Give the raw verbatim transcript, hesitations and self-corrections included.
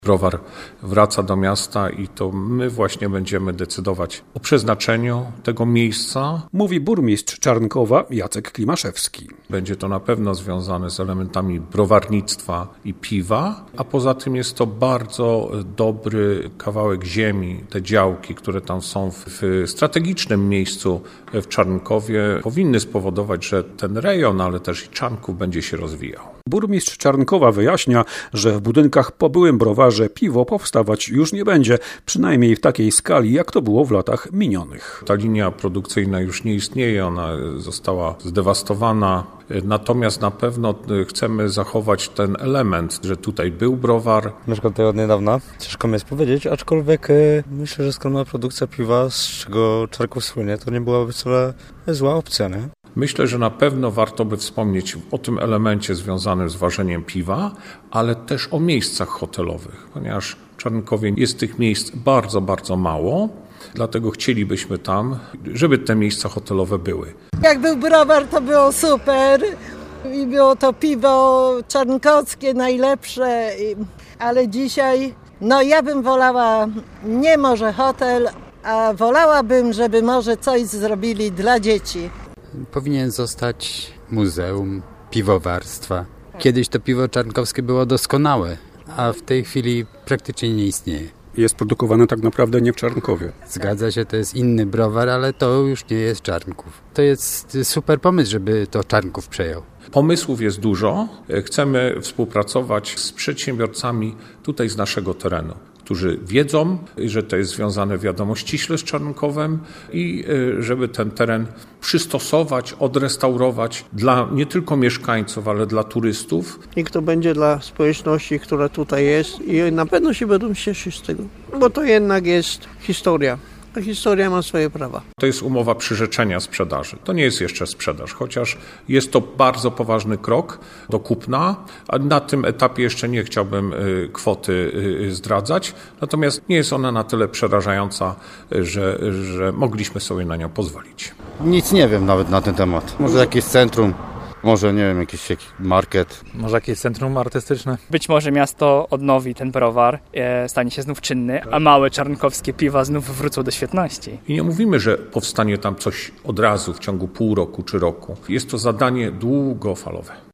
Browar wraca do miasta i to my właśnie będziemy decydować o przeznaczeniu tego miejsca. Mówi burmistrz Czarnkowa Jacek Klimaszewski. Będzie to na pewno związane z elementami browarnictwa i piwa, a poza tym jest to bardzo dobry kawałek ziemi. Te działki, które tam są w strategicznym miejscu w Czarnkowie, powinny spowodować, że ten rejon, ale też i Czarnków będzie się rozwijał. Burmistrz Czarnkowa wyjaśnia, że w budynkach po byłym browarze piwo powstawać już nie będzie, przynajmniej w takiej skali, jak to było w latach minionych. Ta linia produkcyjna już nie istnieje, ona została zdewastowana, natomiast na pewno chcemy zachować ten element, że tutaj był browar. Mieszkam tutaj od niedawna, ciężko mi jest powiedzieć, aczkolwiek myślę, że skromna produkcja piwa, z czego Czarnków słynie, to nie byłaby wcale zła opcja, nie? Myślę, że na pewno warto by wspomnieć o tym elemencie związanym z ważeniem piwa, ale też o miejscach hotelowych, ponieważ w Czarnkowie jest tych miejsc bardzo, bardzo mało, dlatego chcielibyśmy tam, żeby te miejsca hotelowe były. Jak był browar, to było super i było to piwo czarnkowskie najlepsze, ale dzisiaj, no ja bym wolała nie może hotel, a wolałabym, żeby może coś zrobili dla dzieci. Powinien zostać muzeum piwowarstwa. Kiedyś to piwo czarnkowskie było doskonałe, a w tej chwili praktycznie nie istnieje. Jest produkowane tak naprawdę nie w Czarnkowie. Zgadza się, to jest inny browar, ale to już nie jest Czarnków. To jest super pomysł, żeby to Czarnków przejął. Pomysłów jest dużo. Chcemy współpracować z przedsiębiorcami tutaj z naszego terenu, którzy wiedzą, że to jest związane wiadomo ściśle z Czarnkowem i żeby ten teren przystosować, odrestaurować dla nie tylko mieszkańców, ale dla turystów. I to będzie dla społeczności, która tutaj jest i na pewno się będą cieszyć z tego, bo to jednak jest historia. A historia ma swoje prawa. To jest umowa przyrzeczenia sprzedaży. To nie jest jeszcze sprzedaż, chociaż jest to bardzo poważny krok do kupna. A na tym etapie jeszcze nie chciałbym kwoty zdradzać. Natomiast nie jest ona na tyle przerażająca, że, że mogliśmy sobie na nią pozwolić. Nic nie wiem nawet na ten temat. Może jakieś centrum. Może, nie wiem, jakiś market. Może jakieś centrum artystyczne. Być może miasto odnowi ten browar, e, stanie się znów czynny, a małe czarnkowskie piwa znów wrócą do świetności. I nie mówimy, że powstanie tam coś od razu w ciągu pół roku czy roku. Jest to zadanie długofalowe.